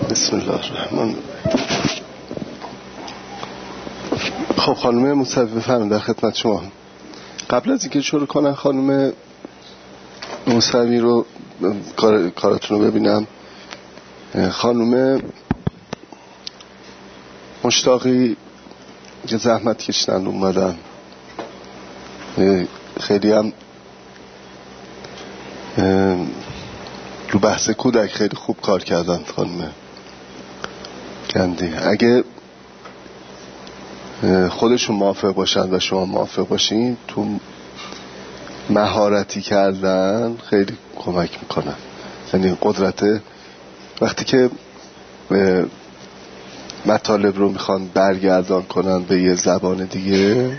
بسم الله الرحمن. خب خانم موسوی بفرمایید، در خدمت شما. قبل از اینکه شروع کنم خانم موسوی رو کاراتون رو ببینم، خانم مشتاقی که زحمت کشیدن اومدن، خیلی هم رو بحث کودک خیلی خوب کار کردن خانم گندی. اگه خودشون موافق باشن و شما موافق باشین، تو مهارتی کردن خیلی کمک میکنن. یعنی قدرت وقتی که مطالب رو میخوان برگردان کنن به یه زبان دیگه،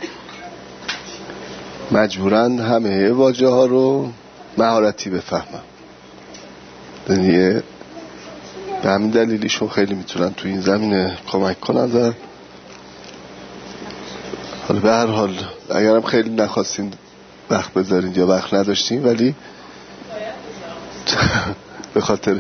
مجبورن همه واژه ها رو مهارتی بفهمن. یعنی به همین دلیلیشون خیلی میتونن تو این زمینه کمک کنن. و حالا به هر حال اگرم خیلی نخواستین وقت بذارین یا وقت نداشتین، ولی به خاطر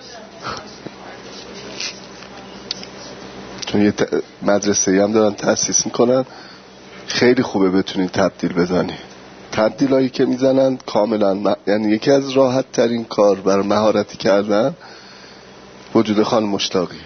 چون یه مدرسه هم دارن تأسیس میکنن، خیلی خوبه بتونین تبدیل بزنین. تبدیل هایی که میزنن کاملا، یعنی یکی از راحت ترین کار برای مهارتی کردن وجود خانم مشتاقی.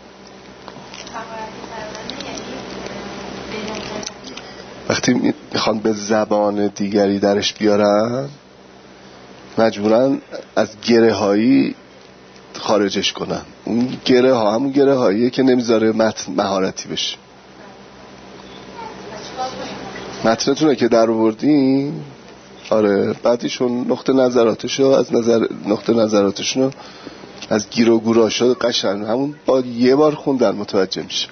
وقتی میخوان به زبان دیگری درش بیارن، مجبورن از گره هایی خارجش کنن. اون گره ها همون گره هاییه که نمیذاره متن مهارتی بشه. متنتونه که در آوردین، آره، بعدیشون نقطه نظراتشون از گیر و گوراشو قشنگ همون با یه بار خوندن متوجه میشه.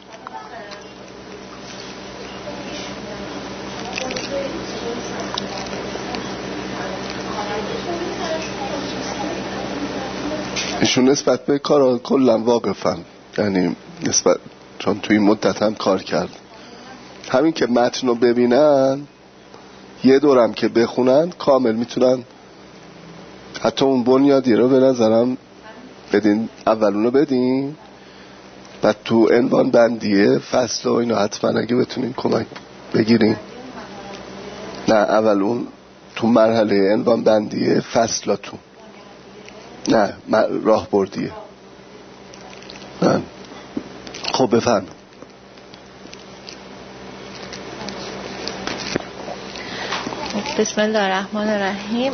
ایشون نسبت به کارا کلا واقفن، یعنی نسبت، چون توی این مدت هم کار کرد. همین که متن رو ببینن، یه دورم که بخونن، کامل میتونن. حتی اون بنیادی رو به نظرم بدین، اولونو بدین، بعد تو عنوان بندیه فصل و اینا حتما اگه بتونین کمک بگیرین. نه، اول اون تو مرحله عنوان بندیه فصلاتون، نه راه بردیه. نه. خب بفرم. بسم الله الرحمن الرحیم.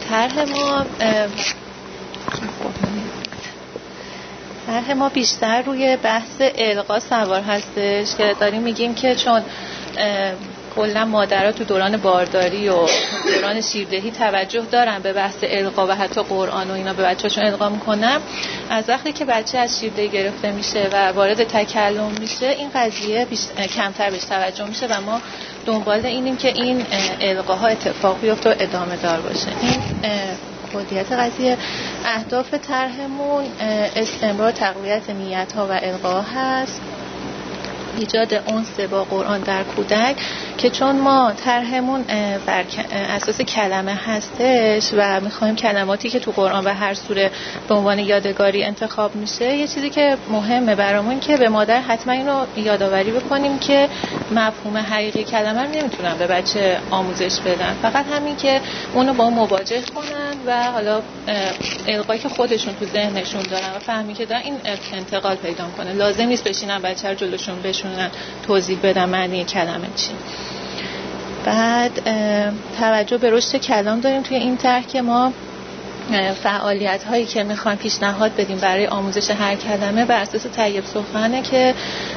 طرح ما بیشتر روی بحث القا سوار هستش که داریم میگیم که چون کلا مادرها تو دوران بارداری و دوران شیردهی توجه دارن به بحث القا و حتی قرآن و اینا به بچه‌شون القا میکنن، از وقتی که بچه از شیردهی گرفته میشه و وارد تکلم میشه، این قضیه کمتر بهش توجه میشه و ما دنبال اینیم که این القاها اتفاق بیفته و ادامه دار باشه. این کلیت قضیه. اهداف طرحمون استمرار تقویت نیت‌ها و القا هست، ایجاد انس با قرآن در کودک، که چون ما طرحمون بر اساس کلمه هستش و میخوایم کلماتی که تو قرآن و هر سوره به عنوان یادگاری انتخاب میشه، یه چیزی که مهمه برامون که به مادر حتما اینو یادآوری بکنیم که مفهوم حقیقی کلمه رو نمیتونن به بچه آموزش بدن، فقط همین که اونو با اون مواجه کنن و حالا القایی که خودشون تو ذهنشون دارن و فهمی که دارن این انتقال پیدا کنه. لازم نیست بشینن بچه رو جلوشون بشونن توضیح بدن معنی کلمه چی. بعد توجه به رشد کلام داریم توی این طرح که ما فعالیت هایی که میخوایم پیشنهاد بدیم برای آموزش هر کلمه بر اساس طیب سخنه که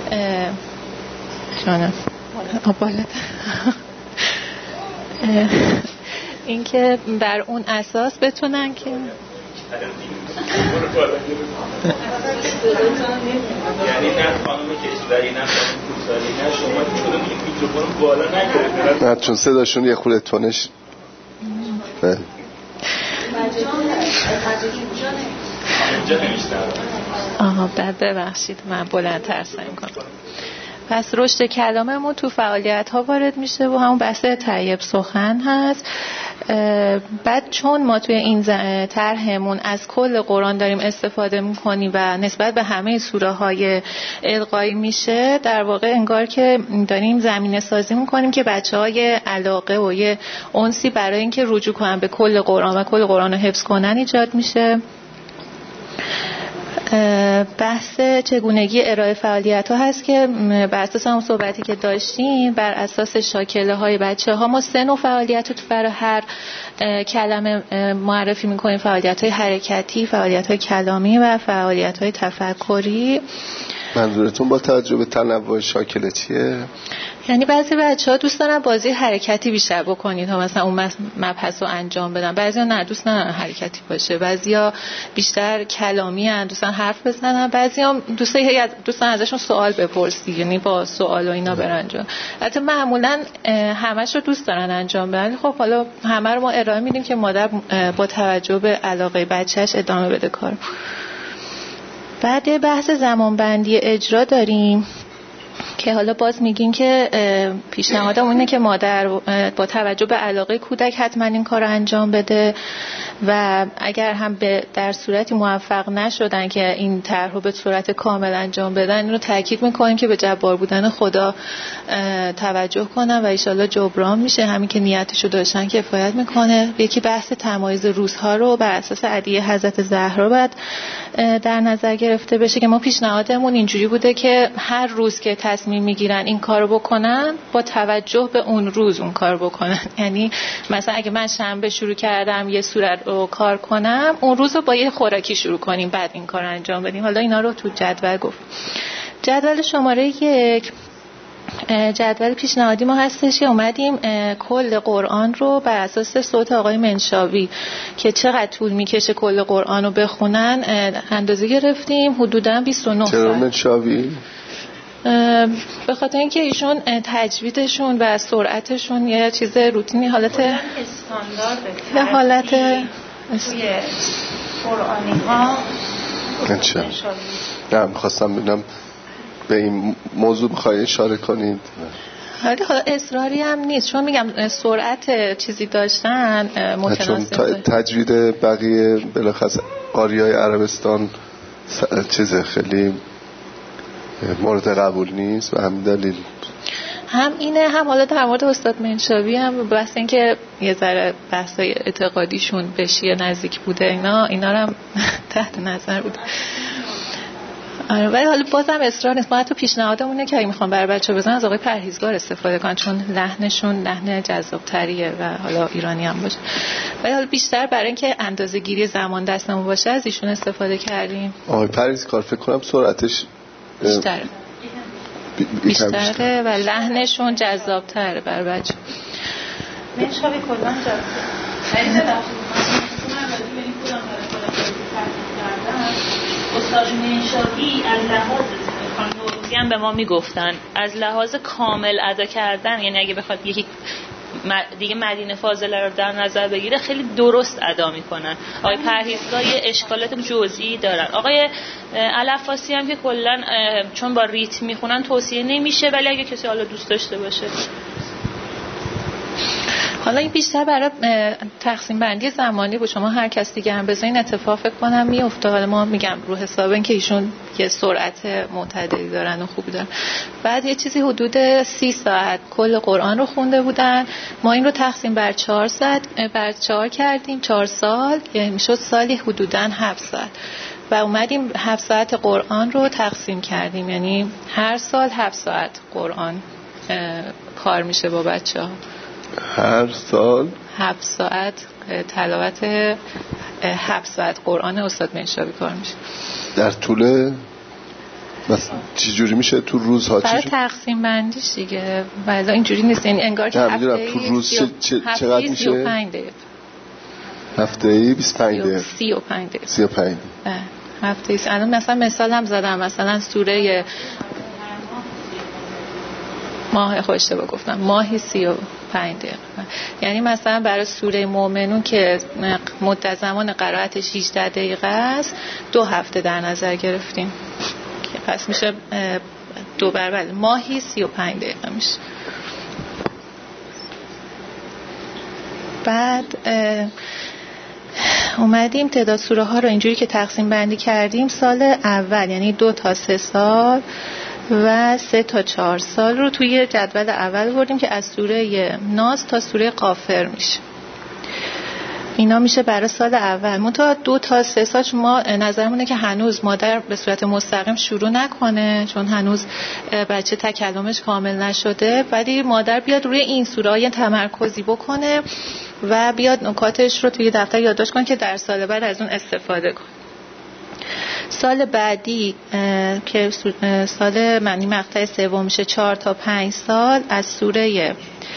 این که بر اون اساس بتونن که یعنی نه خانم کشوری نه خانم کوساری نه شما چون میکروفون بالا نگیرید، نه چون صداشون یه خورده تونش بعد ببخشید من بلندتر سعی کنم. پس رشد کلاممون تو فعالیت‌ها وارد میشه و همون بحث طیب سخن هست. بعد چون ما توی این طرحمون از کل قرآن داریم استفاده میکنیم و نسبت به همه سوره‌های القایی میشه، در واقع انگار که داریم زمینه سازی میکنیم که بچه‌های علاقه و یه انسی برای اینکه رجوع کنن به کل قرآن و کل قرآن رو حفظ کنن ایجاد میشه. بحث چگونگی ارائه فعالیت‌ها هست که بر اساس اون صحبتی که داشتیم، بر اساس شاکله‌های بچه‌ها ما 3 نوع فعالیت رو برای هر کلمه معرفی می‌کنیم: فعالیت‌های حرکتی، فعالیت‌های کلامی و فعالیت‌های تفکری. منظورتون با توجه به تنوع شاکله چیه؟ یعنی بعضی بچه‌ها دوست دارن بازی حرکتی بیشتر بکنید تا مثلا اون مبحث رو انجام بدن، بعضیا نه، دوست ندارن حرکتی باشه، بعضیا بیشتر کلامی ان، دوستن حرف بزنن، بعضیا دوستن ازشون سوال بپرسی، یعنی با سوال و اینا برن انجام. البته معمولا همش رو دوست دارن انجام بدن. خب حالا همه رو ما ارائه میدیم که مادر با توجه به علاقه بچه‌ش ادامه بده کار. بعد بحث زمانبندی اجرا داریم که حالا باز میگین که پیشنهادم اینه که مادر با توجه به علاقه کودک حتما این کار رو انجام بده و اگر هم در صورتی موفق نشدن که این طرح رو به صورت کامل انجام بدن، این رو تاکید میکنیم که به جبار بودن خدا توجه کنن و انشالله جبران میشه. همین که نیتشو داشتن کفایت میکنه. یکی بحث تمایز روزها رو بر اساس ادعیه حضرت زهرا باید در نظر گرفته بشه که ما پیشنهادمون اینجوری بوده که هر روز که تصمیم میگیرن این کارو بکنن با توجه به اون روز اون کار بکنن. یعنی مثلا اگه من شنبه شروع کردم یه سوره رو کار کنم، اون روز رو با یه خوراکی شروع کنیم، بعد این کار انجام بدیم. حالا اینا رو تو جدول گفت. جدول شماره 1 جدول پیشنهادی ما هستش که اومدیم کل قرآن رو بر اساس صوت آقای منشاوی که چقدر طول میکشه کل قرآن رو بخونن اندازه گرفتیم. حدوداً 29 ساعت. چرا منشاوی؟ به خاطر اینکه ایشون تجویدشون و سرعتشون یه چیز روتینی، حالت استاندارده، حالت توی قرآنی ها. نه میخواستم ببینم به این موضوع بخوای اشاره کنید. حالا اصراری هم نیست، چون میگم سرعت چیزی داشتن متناسب. چون تجوید بقیه بلخص قاریای عربستان چیز خیلی مورد قبول نیست و همین دلیل هم اینه، هم حالا در مورد استاد منشاوی هم بحث این که یه ذره بحثای اعتقادیشون به شیعه نزدیک بوده، اینا رو هم تحت نظر بوده. ولی حالا بازم اصرار نیست. ما حتی پیشنهادمونه که اگه میخوام برای بچه بزنن از آقای پرهیزگار استفاده کنن، چون لحنشون لحن جذاب‌تریه و حالا ایرانی هم باشه. ولی حالا بیشتر برای اینکه اندازه‌گیری زمان دستمون باشه از ایشون استفاده کردیم. آقای پرهیزگار فکر کنم سرعتش بیشتره و لحنشون جذاب‌تره برای بچه. منشاوی کلاً جذاب. استاد منشاوی از لحاظ خانوادگی هم به ما میگفتن از لحاظ کامل ادا کردن، یعنی اگه بخواد یکی دیگه مدینه فاضله رو در نظر بگیره خیلی درست ادا میکنن. آقای پرهیزگار یه اشکالات جزئی دارن. آقای علفاسی هم که کلا چون با ریتم میخونن توصیه نمیشه، ولی اگه کسی حالا دوست داشته باشه. حالا این بیشتر برای تقسیم بندی زمانی بود. شما هر کس دیگه هم بزنین اتفاق فکر کنم میفته. حالا ما میگم رو حساب این که ایشون یه سرعت معتدلی دارن و خوبی دارن. بعد یه چیزی حدود 30 ساعت کل قرآن رو خونده بودن. ما این رو تقسیم بر 4 ساعت بر 4 کردیم، 4 سال، یعنی میشد سالی حدوداً 7 ساعت. و اومدیم 7 ساعت قرآن رو تقسیم کردیم، یعنی هر سال 7 ساعت قرآن کار میشه با بچه‌ها. هر سال 7 ساعت تلاوت 7 ساعت قرآن استاد منشاوی کار میشه. در طول چی جوری میشه تو روزها؟ برای تقسیم بندیش دیگه ولی اینجوری نیست، یعنی انگار که هفته تو روز چقدر میشه؟ 35 دقیقه. هفته‌ای 25 دقیقه. 35 دقیقه. 35. هفته‌ای. الان مثال هم زدم، مثلا سوره ماه خوشته گفتم ماهی 35 دقیقه. یعنی مثلا برای سوره مومنون که مدت زمان قرائتش 18 دقیقه است 2 هفته در نظر گرفتیم. پس میشه 2 بله ماهی 35 دقیقه میشه. بعد اومدیم تعداد سوره ها رو اینجوری که تقسیم بندی کردیم، سال اول یعنی 2 تا 3 سال و 3 تا 4 سال رو توی جدول اول بردیم که از سوره ناس تا سوره غافر میشه. اینا میشه برای سال اول. منتها 2 تا 3 سال ما نظرمونه که هنوز مادر به صورت مستقیم شروع نکنه، چون هنوز بچه تکلمش کامل نشده، ولی مادر بیاد روی این سوره های تمرکزی بکنه و بیاد نکاتش رو توی دفتر یادداشت کنه که در سال بعد از اون استفاده کنه. سال بعدی که سال معنی مقطع سوم میشه 4 تا 5 سال از سوره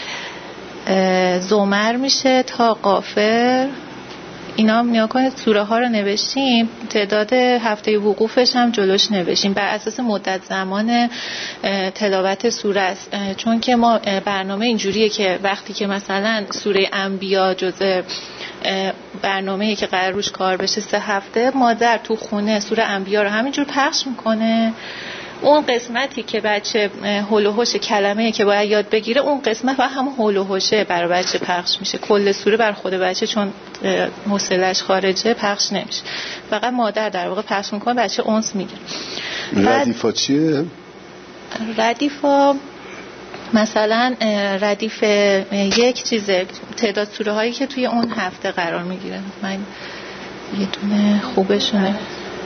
زمر میشه تا غافر. اینا نیا کنید سوره ها رو نوشتیم، تعداد هفته وقوفش هم جلوش نوشتیم بر اساس مدت زمان تلاوت سوره است. چون که ما برنامه اینجوریه که وقتی که مثلا سوره انبیا جزء برنامه‌ای که قرار روش کار بشه 3 هفته، مادر تو خونه سوره انبیا رو همینجور پخش میکنه. اون قسمتی که بچه هول و هوش کلمه‌ای که باید یاد بگیره، اون قسمت و هم هول و هوشه برای بچه پخش میشه. کل سوره بر خود بچه چون حوصله‌اش خارجه پخش نمیشه، فقط مادر در واقع پخش میکنه، بچه اونس میگیره. ردیفا چیه؟ ردیفا مثلا ردیف یک چیزه، تعداد سوره هایی که توی اون هفته قرار میگیره. من یه دونه خوبشونه،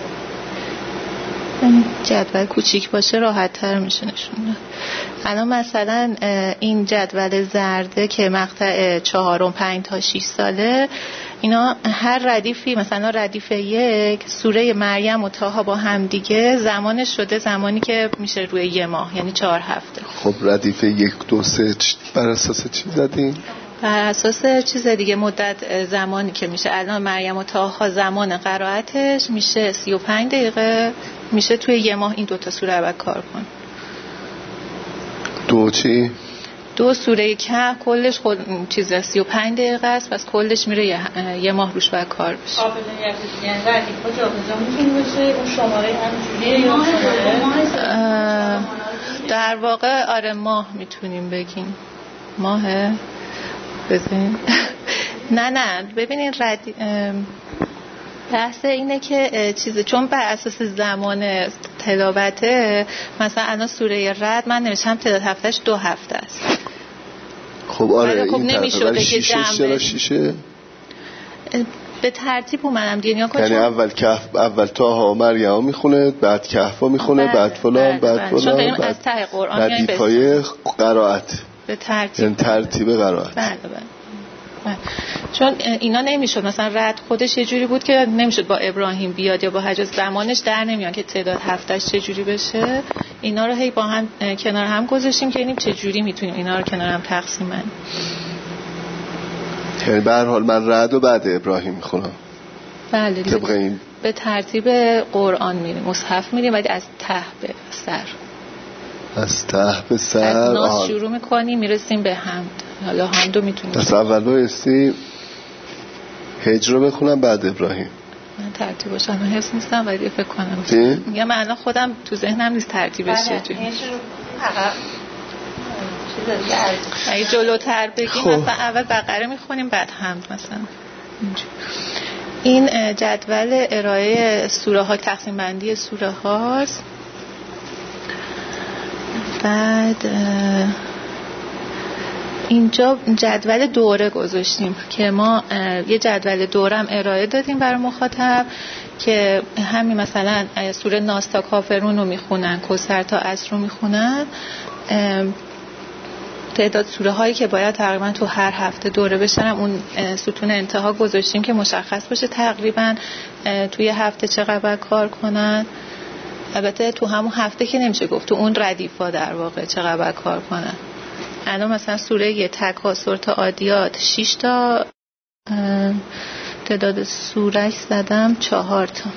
جدول کوچیک باشه راحت تر میشه نشون داد. الان مثلا این جدول زرده که مقطع 4 5 تا 6 ساله، اینا هر ردیفی مثلا ردیف 1 سوره مریم و طه با هم دیگه زمانش شده زمانی که میشه روی 1 ماه، یعنی 4 هفته. خب ردیف 1 2 3 بر اساس چی زدین؟ بر اساس چیز دیگه، مدت زمانی که میشه. الان مریم و طه زمان قرائتش میشه 35 دقیقه، میشه توی 1 ماه این 2 تا سوره رو کار کن. 2 چی؟ 2 سوره کهف کلش خود چیزه 35 دقیقه است، پس کلش میره 1 ماه روش باید کار بشه. یعنی ردیفا جابجا میتونه بشه، اون شماره همینجوریه یا شماره در واقع آره ماه میتونیم بگیم. ماهه بزنین نه ببینین بحث اینه که چیزه، چون بر اساس زمان تلاوته مثلا الان سوره رد من نوشتم تعداد هفتهش 2 هفته است. خب آره خب نمیشده که جمع شیشه به ترتیب اومدم دنیا یعنی اول کهف، اول طه مریم میخونه، بعد کهف میخونه، بعد فلان، بعد فلان، بعد از ته قرآن ردیفای قرائت به ترتیب، یعنی ترتیب قرائت. بله. چون اینا نمیشد مثلا رد خودش یه جوری بود که نمیشد با ابراهیم بیاد یا با حجاز، زمانش در نمیاد که تعداد هفتهش چه جوری بشه. اینا رو هی با هم کنار هم گذاشتیم که ببینیم چه جوری میتونیم اینا رو کنار هم تقسیم کنیم. یعنی به هر حال من رد و بعد ابراهیم میخونم. بله طبق این به ترتیب قرآن میریم، مصحف میریم، ولی از ته به سر، از ته به سر از ناس شروع میکنیم میرسیم به حمد. حالا حمدو میتونیم از اول بایستی هجر رو بخونم بعد ابراهیم. من ترتیبش هم حفظ نیستم ولی فکر کنم میگم من الان خودم تو ذهنم نیست ترتیبش چجوری. اگه جلوتر بگیم مثلا اول بقره میخونیم بعد حمد مثلا. این جدول ارائه سوره ها، تقسیم بندی سوره هاست. بعد اینجا جدول دوره گذاشتیم که ما یه جدول دوره هم ارائه دادیم برای مخاطب که همین مثلا سوره ناس تا کافرون رو میخونن، کوثر تا عصر رو میخونن. تعداد سوره هایی که باید تقریبا تو هر هفته دوره بشن اون ستون انتها گذاشتیم که مشخص باشه تقریبا توی هفته چقدر باید کار کنن. البته تو همون هفته که نمیشه گفت، تو اون ردیفا در واقع چقدر باید کار کنن. الان مثلا سوره تکاثر تا عادیات 6 تا، تعداد سورهش زدم 4 تا.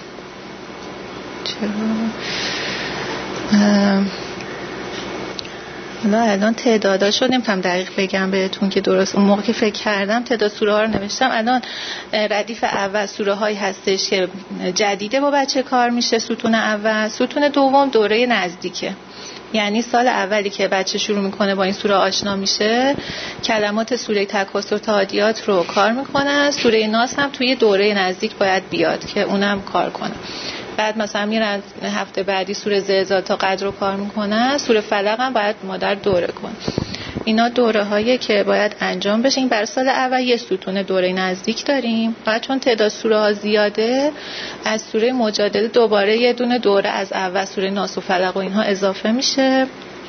الان تعداداشو نمیتونم دقیق بگم بهتون که درست. اون موقع که فکر کردم تعداد سوره ها رو نوشتم. الان ردیف اول سوره هایی هستش که جدیده با بچه کار میشه، ستون اول. ستون دوم دوره نزدیکه، یعنی سال اولی که بچه شروع میکنه با این سوره آشنا میشه، کلمات سوره تکاثر تا عادیات رو کار میکنه. سوره ناس هم توی دوره نزدیک باید بیاد که اونم کار کنه. بعد مثلا میرن هفته بعدی سوره زلزله تا قدر رو کار میکنه. سوره فلق هم باید مادر دوره کنه. اینا دوره هایی که باید انجام بشه. این برای سال اول یه ستون دوره نزدیک داریم. بعد چون تعداد سوره ها زیاده، از سوره مجادله دوباره یه دونه دوره از اول سوره ناس و فلق و اینها اضافه میشه.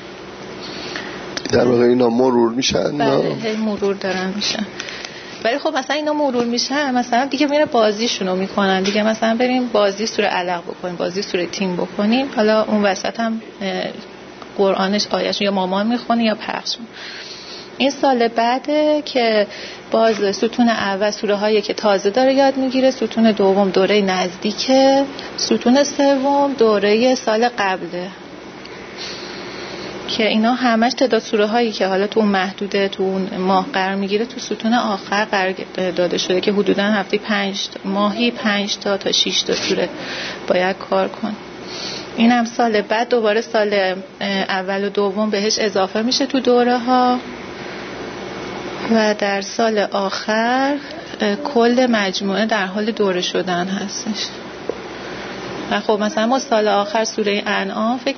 در واقع اینا مرور میشن. بله مرور دارن میشن. ولی خب مثلا اینا مرور میشن، مثلا دیگه میره بازیشونو میکنن دیگه. مثلا بریم بازی سوره علق بکنیم، بازی سوره تیم بکنیم، حالا اون وسط هم قرآنش آیه‌اش یا مامان میخونه یا پخش. این سال بعده که باز ستون اول سوره هایی که تازه داره یاد میگیره، ستون دوم دوره نزدیکه، ستون سوم دوره سال قبله که اینا همش تعداد سوره هایی که حالا تو اون محدوده تو اون ماه قرار میگیره تو ستون آخر قرار داده شده که حدودا هفته 5 ماهی 5 تا 6 تا سوره باید کار کن. این هم سال بعد دوباره سال اول و دوم بهش اضافه میشه تو دوره ها و در سال آخر کل مجموعه در حال دوره شدن هستش. و خب مثلا ما سال آخر سوره انعام فکر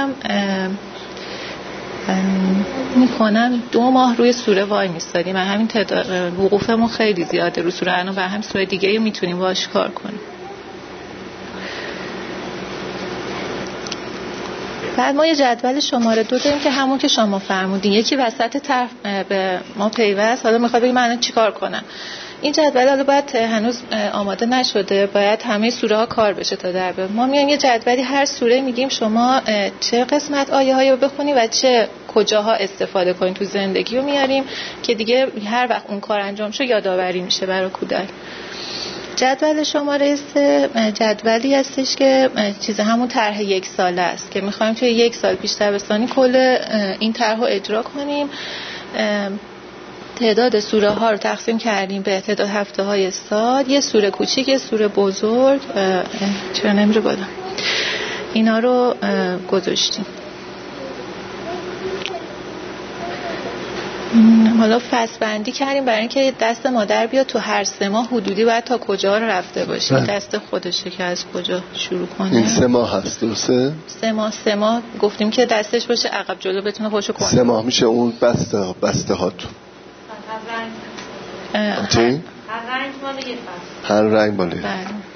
میکنم 2 ماه روی سوره وای میستادیم و همین وقوفمون خیلی زیاده رو سوره انعام و هم سوره دیگه میتونیم باش کار کنیم. بعد ما یه جدول شماره 2 داریم که همون که شما فرمودین، یکی وسط طرف به ما پیوست. حالا میخواد بگه من چی کار کنم. این جدول حالا باید هنوز آماده نشده، باید همه سوره ها کار بشه تا در بیاد. ما میایم یه جدولی هر سوره میگیم شما چه قسمت آیه هایی رو بخونی و چه کجاها استفاده کنین تو زندگی رو میاریم که دیگه هر وقت اون کار انجام شه یادآوری میشه برای کودک. جدول شماره 3 جدولی هستش که چیز همون طرح 1 ساله است که میخوایم توی 1 سال پیش تابستانی کل این طرح رو اجرا کنیم. تعداد سوره ها رو تقسیم کردیم به تعداد هفته های سال، یه سوره کوچیک یه سوره بزرگ، چرا نمیره بالا، اینا رو گذاشتیم. حالا فصل بندی کردیم برای اینکه دست مادر بیاد تو هر 3 ماه حدودی باید تا کجا رو رفته باشه. دست خودشه که از کجا شروع کنه. این 3 ماه هست درسته؟ 3 ماه گفتیم که دستش باشه عقب جلو بتونه خودشو کنه. 3 ماه میشه اون بسته هاتون. هر رنگ مال یه فصل. هر رنگ مال. بله.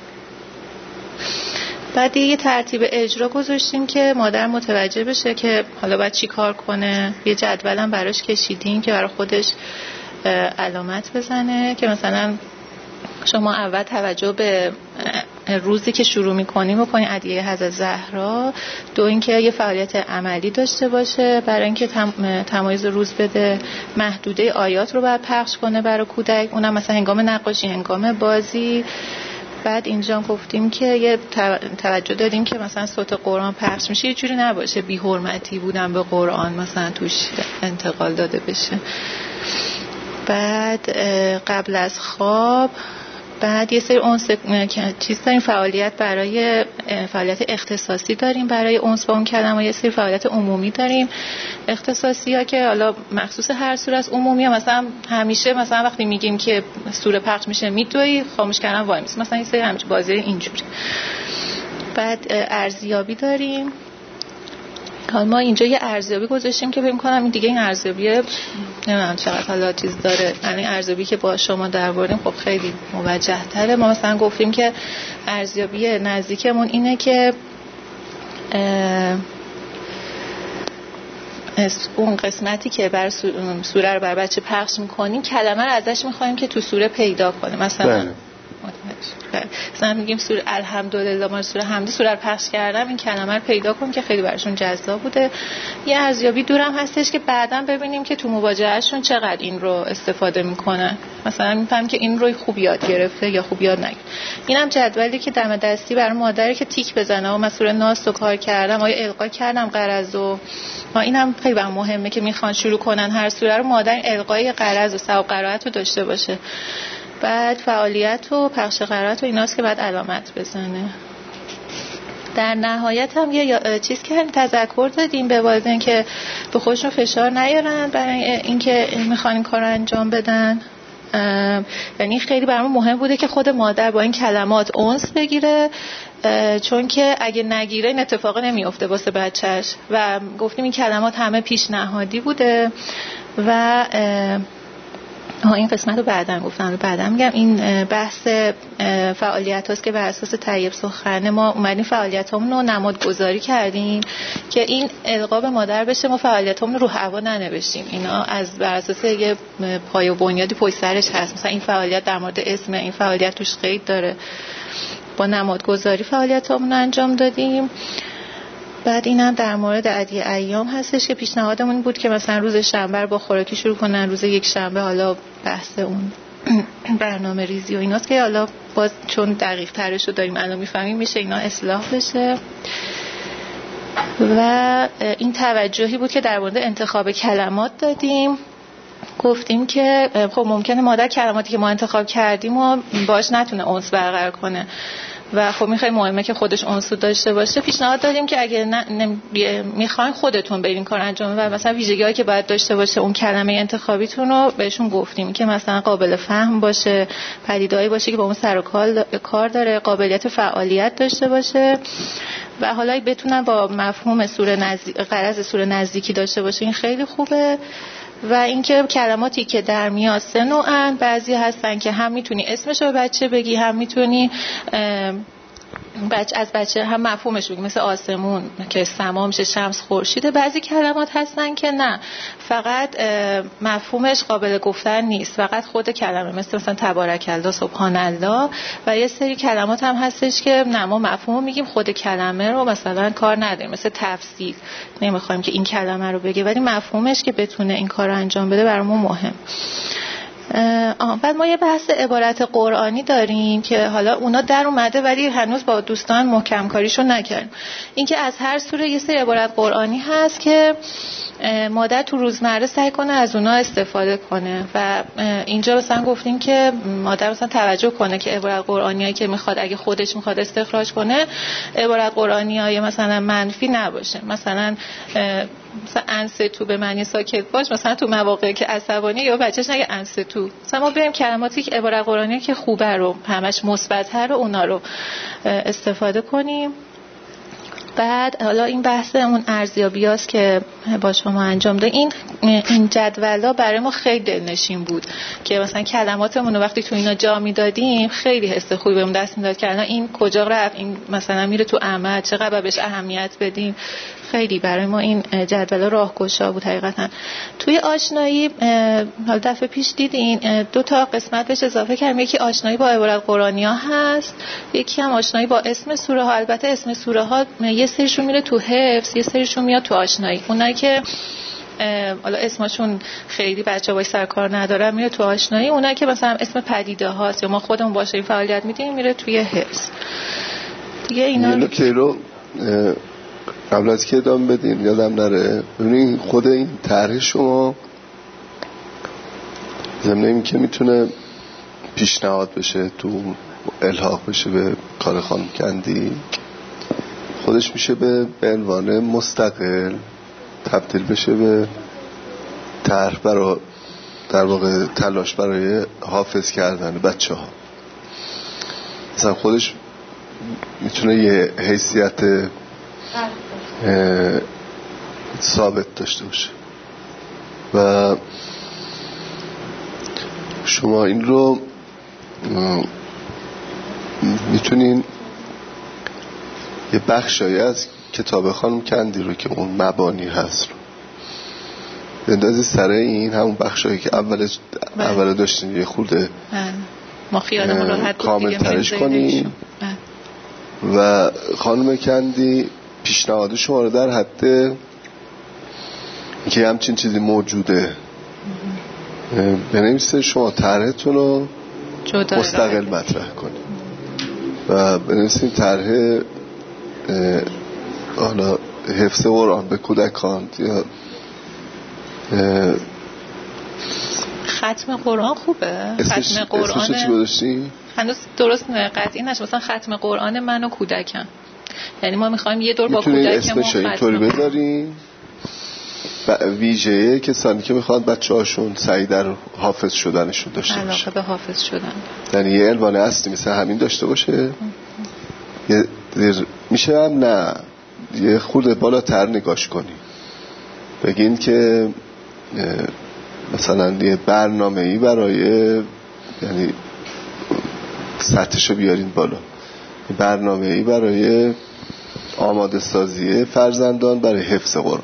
بعد یه ترتیب اجرا گذاشتیم که مادر متوجه بشه که حالا باید چی کار کنه. یه جدولم براش کشیدیم که برای خودش علامت بزنه که مثلا شما اول توجه به روزی که شروع می‌کنیم بکنین ادعیه حضرت زهرا. 2 اینکه یه فعالیت عملی داشته باشه برای اینکه تمایز روز بده. محدوده آیات رو باید پخش کنه برای کودک، اونم مثلا هنگام نقاشی، هنگام بازی. بعد اینجا گفتیم که یه توجه دادیم که مثلا صوت قرآن پخش میشه یه جوری نباشه بی حرمتی بودن به قرآن مثلا توش انتقال داده بشه. بعد قبل از خواب بعد یه سری چیز داریم، فعالیت برای فعالیت اختصاصی داریم برای اونس با اون کلمه، یه سری فعالیت عمومی داریم. اختصاصی ها که حالا مخصوص هر سوره است، عمومی ها مثلا همیشه مثلا وقتی میگیم که سوره پخش میشه میدوی، خاموش کردن وای میسی، مثلا این سری همچین بازی اینجوری. بعد ارزیابی داریم. حالا ما اینجا یه ارزیابی گذاشتیم که فکر کنم این دیگه این ارزیابی نمیدونم چقدر حالا چیز داره، یعنی ارزیابی که با شما درباریم خب خیلی موجه تره. ما مثلا گفتیم که ارزیابی نزدیکمون اینه که اون قسمتی که بر سوره رو بر بچه پخش میکنیم کلمه رو ازش میخوایم که تو سوره پیدا کنه. مثلا مثلا میگیم سوره الحمدلله، ما سوره حمدی سوره رو پخش کردم، این کلمه رو پیدا کن که خیلی براشون جذاب بوده. یه ارزیابی دورم هستش که بعداً ببینیم که تو مواجههشون چقدر این رو استفاده میکنن. مثلا میفهمیم که این رو خوب یاد گرفته یا خوب یاد نگرفته. اینم جدولی که دم دستی برای مادری که تیک بزنه و من سوره ناس رو کار کردم، آیا القا کردم قرض و اینم خیلی برام مهمه که میخوان شروع کنن هر سوره رو مادر القای قرض و ثواب قرائت رو داشته باشه. بعد فعالیت و پخش قرائت و ایناست که بعد علامت بزنه. در نهایت هم یه چیز که تذکر دادیم به والدین که به خودشون فشار نیارن برای اینکه میخوان این کار انجام بدن. یعنی خیلی برام مهم بوده که خود مادر با این کلمات انس بگیره، چون که اگه نگیره این اتفاق نمیفته واسه بچهش. و گفتیم این کلمات همه پیشنهادی بوده و این قسمت رو بعداً گفتم، بعداً میگم. این بحث فعالیت هاست که بر اساس طیب سخن ما اومدیم فعالیت همون رو نمادگذاری کردیم که این القا به مادر بشه، ما فعالیت همون رو هوا ننوشتیم. اینا از بر اساس یه پای و بنیادی پشت سرش هست. مثلا این فعالیت در مورد اسم، این فعالیت توش قید داره. با نمادگذاری فعالیت همون انجام دادیم. بعد اینم در مورد عدی ایام هستش که پیشنهادمون بود که مثلا روز شنبه با خوراکی شروع کنن، روز یک شنبه حالا بحث اون برنامه ریزی و ایناست که حالا باز چون دقیق ترش رو داریم الان میفهمیم میشه اینا اصلاح بشه. و این توجهی بود که در مورد انتخاب کلمات دادیم. گفتیم که خب ممکنه مادر کلماتی که ما انتخاب کردیم و باش نتونه انس برقرار کنه و خب خیلی مهمه که خودش انس داشته باشه. پیشنهاد دادیم که اگه میخواین خودتون برین کار انجام و مثلا ویژگی‌هایی که باید داشته باشه اون کلمه انتخابیتون رو بهشون گفتیم که مثلا قابل فهم باشه، پدیده‌ای باشه که با اون سر و کار داره، قابلیت فعالیت داشته باشه و حالا بتونن با مفهوم غرض سوره نزدیکی داشته باشه. این خیلی خوبه. و اینکه کلماتی که در میاد سه نوعن، بعضی هستن که هم میتونی اسمش رو به بچه بگی، هم میتونی از بچه هم مفهومش بگی، مثل آسمون که سما میشه شمس، خورشید. بعضی کلمات هستن که نه، فقط مفهومش قابل گفتن نیست، فقط خود کلمه، مثلا تبارک الله، سبحان الله. و یه سری کلمات هم هستش که نه، ما مفهوم میگیم، خود کلمه رو مثلا کار نداریم، مثل تفسیر نمیخوایم که این کلمه رو بگه ولی مفهومش که بتونه این کار رو انجام بده برامون مهم. بعد ما یه بحث عبارت قرآنی داریم که حالا اونا در اومده ولی هنوز با دوستان محکم کاریشو نکردیم. این که از هر سوره یه سری عبارت قرآنی هست که مادر تو روزمره سعی کنه از اونا استفاده کنه و اینجا مثلا گفتیم که مادر مثلا توجه کنه که عبارت قرآنیایی که میخواد اگه خودش میخواد استخراج کنه عبارت قرآنیای مثلا منفی نباشه. مثلا انستو به معنی ساکت باش، مثلا تو مواقعی که عصبانی یا بچهش نگه انستو. مثلا ما بریم کلماتی که عبارت قرآنی که خوبه رو، همش مثبت‌تر رو، اونا رو استفاده کنیم. بعد حالا این بحث اون ارزیابیاست که با شما انجام ده. این جدولا برای ما خیلی دلنشین بود که مثلا کلماتمون رو وقتی تو اینا جا میدادیم خیلی حس خوبی بهمون دست میداد که الان این کجا رفت، این مثلا میره تو عمل، چقدر بهش اهمیت بدیم. خیلی برای ما این جدول راهگشا بود حقیقتا. توی آشنایی حالا دفعه پیش دیدین 2 تا قسمت بهش اضافه کردیم، یکی آشنایی با عبارت قرآنی ها هست، یکی هم آشنایی با اسم سوره ها. البته اسم سوره ها یه سریشون میره تو حفظ، یه سریشون میاد تو آشنایی. اونایی که حالا اسمشون خیلی بچه‌ها باش سر کار ندارن میره تو آشنایی. اونایی که مثلا اسم پدیده هاست یا ما خودمون باشه این فعالیت میدیم میره توی حفظ. دیگه اینا رو قبل از که ادامه بدین یادم نره، ببینید خود این طرح شما ضمن این که میتونه پیشنهاد بشه، تو الحاق بشه به کار خانم کندی، خودش میشه به عنوان مستقل تبدیل بشه به طرح برای در واقع تلاش برای حافظ کردن بچه ها. مثلا خودش میتونه یه حیثیت ثابت داشته باشه و شما این رو میتونین یه بخشایی از کتاب خانم کندی رو که اون مبانی هست رو بندازی سر این همون بخشایی که اول داشتین یه خورده ما خیالمون راحت کامل ترش کنیم و خانم کندی پیشنهاد شما رو در حد که همچین چیزی موجوده بنویسید، شما طرحتون رو مستقل مطرح کنید و بنویسید طرح حالا حفظ قرآن به کودکان یا ختم قرآن خوبه. ختم قرآن اسمش چی گذاشتی؟ هنوز درست قطعی نشه. مثلا ختم قرآن من و کودکم یعنی ما میخوایم یه دور با کودکمون اسمش اینطوری بذاریم ویژه کسانی که میخواد بچه‌هاشون سعی در حافظ شدنشون داشته باشه، علاقه به حافظ شدن، یعنی یه عنوان اصلی مثل همین داشته باشه. میشه هم نه یه خورده بالاتر نگاش کنی، بگین که مثلا یه برنامه‌ای برای، یعنی سطحشو بیارین بالا، برنامه‌ای برای آماده سازی فرزندان برای حفظ قرآن.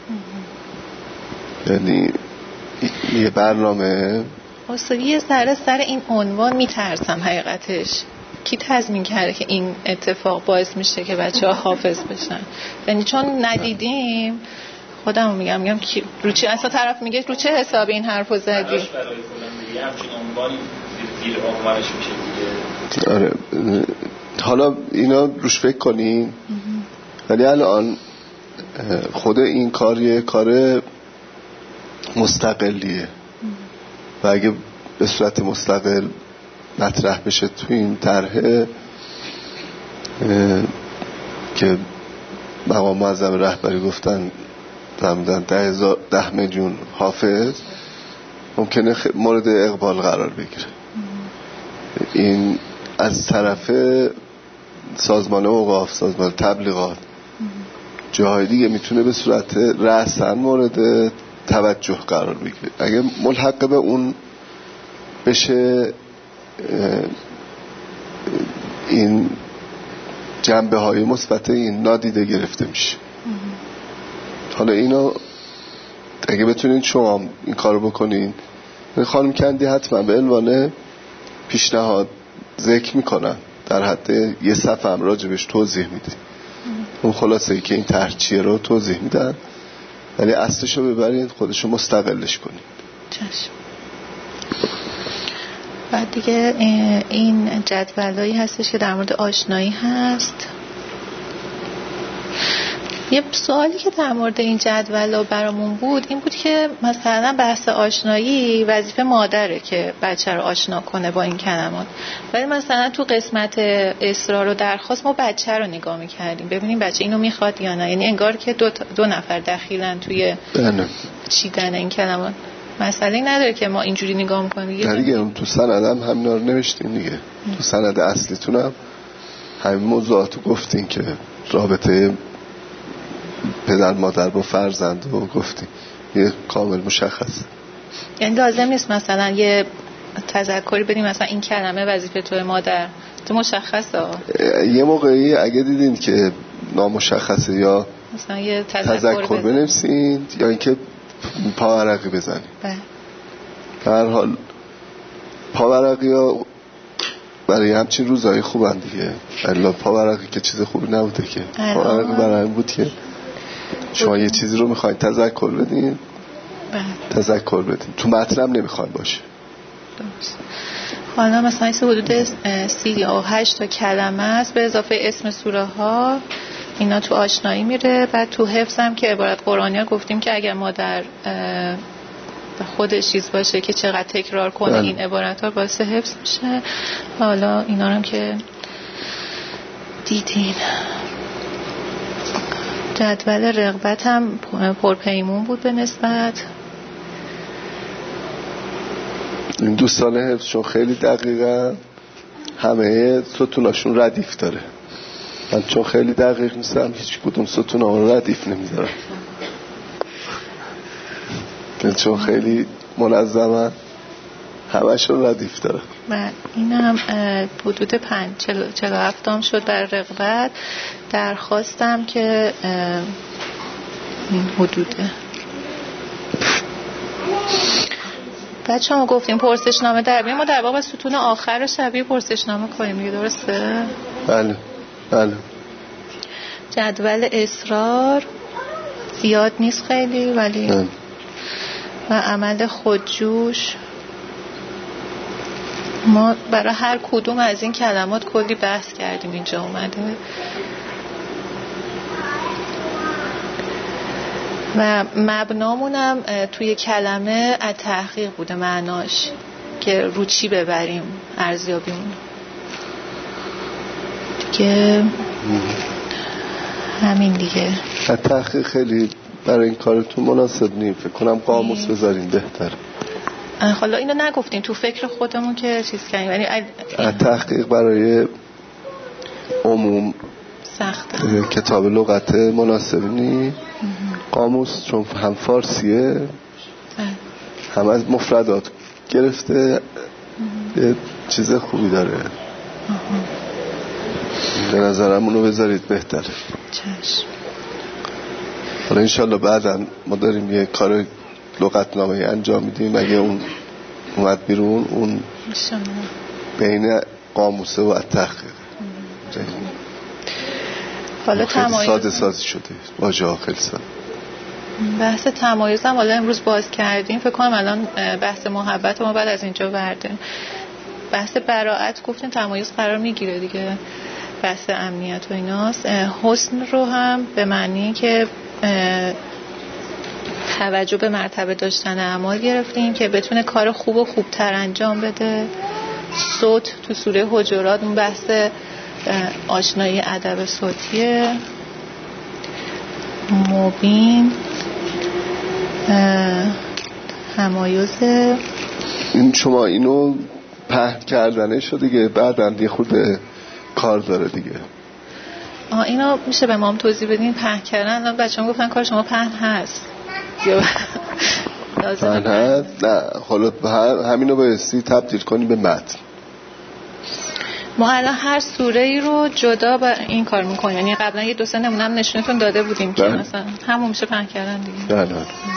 یعنی یه برنامه استادی یه ذره سر این عنوان میترسم حقیقتش. کی تضمین کرده که این اتفاق باعث میشه که بچه‌ها حافظ بشن؟ یعنی چون ندیدیم، خودم میگم کی رو چه اصلا طرف میگه رو چه حساب این حرفو زدی؟ برای کلا دیگه همچین عنوانی زیر عنوانش میشه دیگه. آره حالا اینا روش فکر کنین. ولی الان خود این کار یه کار مستقلیه و اگه به صورت مستقل مطرح بشه تو این طرح که مقام معظم رهبری گفتن فرمودن 10 میلیون حافظ، ممکنه مورد اقبال قرار بگیره. این از طرف سازمان اوقاف، سازمان تبلیغات، جاهای دیگه میتونه به صورت رأساً مورد توجه قرار بگیره. اگه ملحق به اون بشه، این جنبه های مثبت این نادیده گرفته میشه. حالا اینو اگه بتونین شما این کارو بکنین، خانم کندی حتما به عنوان پیشنهاد ذکر میکنن، در حد یه صفحه هم راجبش توضیح میدین. اون خلاصه ای که این طرح چیه رو توضیح میدن، ولی اصلشو ببرید خودشو مستقلش کنید. چشم. بعد دیگه این جدولایی هستش که در مورد آشنایی هست. یه سوالی که در مورد این جدول برامون بود این بود که مثلا بحث آشنایی وظیفه مادره که بچه رو آشنا کنه با این کلمات، ولی مثلا تو قسمت اصرار و درخواست ما بچه رو نگاه میکردیم ببینیم بچه اینو میخواد یا نه. یعنی انگار که دو نفر دخیلن توی چیدن این کلمات. مسئله نداره که ما اینجوری نگاه میکنیم دیگه. اون تو سندم همینا رو نوشتین دیگه. تو سند اصلیتون هم همین موضوعاتو گفتین که رابطه پدر مادر با فرزند رو گفتیم، یه کامل مشخص. یعنی لازم نیست مثلا یه تذکری بدیم مثلا این کلمه وظیفه توی مادر، تو مشخصه. یه موقعی اگه دیدین که نامشخصه یا مثلا یه تذکر بنویسین یا اینکه پاورقی بزنین. به هر حال پاورقی ها برای همچین روزهای خوبن دیگه. الا پاورقی که چیز خوبی نبوده که. پاورقی برای این بود که شما یه چیزی رو میخواین تذکر بدین، تذکر بدین، تو مطلب نمیخواین باشه. حالا مثلا این حدود 38 تا کلمه است به اضافه اسم سوره ها، اینا تو آشنایی میره. بعد تو حفظ هم که عبارت قرآنی ها گفتیم که اگر مادر خودش چیز باشه که چقدر تکرار کنه این عبارت ها باعث حفظ میشه. حالا اینا هم که دیدین. جدول رغبت هم پرپیمون بود به نسبت. این دوستان حفظ چون خیلی دقیقا همه ستوناشون ردیف داره. من چون خیلی دقیق نیستم هیچ کدوم ستون رو ردیف نمیذارم، چون خیلی منظمن همشون ردیف داره. این هم حدود 47 هم شد در رغبت. درخواستم که این حدوده. بچه هم گفتیم پرسشنامه در بیان، ما در واقع ستون آخر شبیه پرسشنامه کنیم دیگه، درسته؟ بله بله. جدول اصرار زیاد نیست خیلی، ولی و عمل خودجوش ما برای هر کدوم از این کلمات کلی بحث کردیم اینجا اومده. و مبنامونم توی کلمه از تحقیق بوده معناش که رو چی ببریم ارزیابیمون دیگه. همین دیگه. تحقیق خیلی برای این کارتون مناسب نیم. فکر کنم قاموس بذارین بهتر. حالا اینو نگفتیم تو فکر خودمون که چیز کنیم، یعنی تحقیق برای عموم سخته. کتاب لغت مناسب نی. قاموس چون هم فارسیه هم از مفردات گرفته یه چیز خوبی داره. به نظرم اونو بذارید بهتره. چشم. حالا انشالله بعدا ما داریم یه کار لغتنامه انجام میدیم، اگه اون اومد بیرون اون بین قاموسه و تحقیق. حالا خیلی ساده شده واژه خیلی ساده. بحث تمایز هم حالا امروز باز کردیم، فکر کنم الان بحث محبت ما بعد از اینجا وردیم. بحث براءت گفتیم تمایز قرار میگیره دیگه، بحث امنیت و ایناست. حسن رو هم به معنی که توجه به مرتبه داشتن اعمال گرفتیم که بتونه کار خوب و خوبتر انجام بده. صوت تو سوره حجرات اون بحث آشنایی ادب صوتیه. مبین تمایز این شما اینو پهن کردنه شد دیگه، بعدم یه خود کار داره دیگه. اینو میشه به ما هم توضیح بدین پهن کردن؟ بچه‌ها گفتن کار شما پهن هست. پهن هست؟ نه حالا همینو بایستی تبدیل کنی به متن. ما الان هر سوره ای رو جدا با این کار میکنیم، یعنی قبلا یه 2-3 نمونه هم نشونتون داده بودیم که مثلا همون میشه پهن کردن دیگه. بله.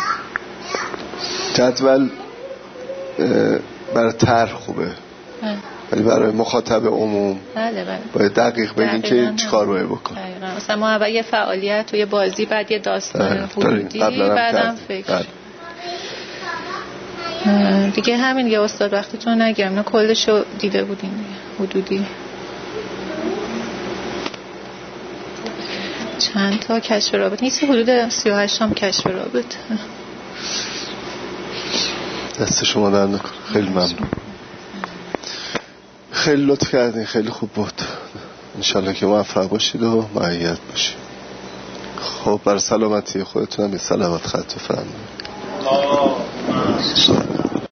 جدول برای طرح خوبه ولی برای مخاطب عموم باید دقیق بگیم که چی کار باید بکن. مثلا ما اول یه فعالیت و یه بازی، بعد یه داستان حدودی، بعدم فکر دیگه. همین یه استاد وقتتون نگیرم، نه کلشو دیده بودیم حدودی. چند تا کشف رابط نیست، حدود 38 هم کشف رابط. دست شما در نکن. خیلی ممنون، خیلی لطف کردین، خیلی خوب بود. انشالله که موفق باشید و معید باشید. خب برای سلامتی خودتون هم یه صلوات خط بفرمایید.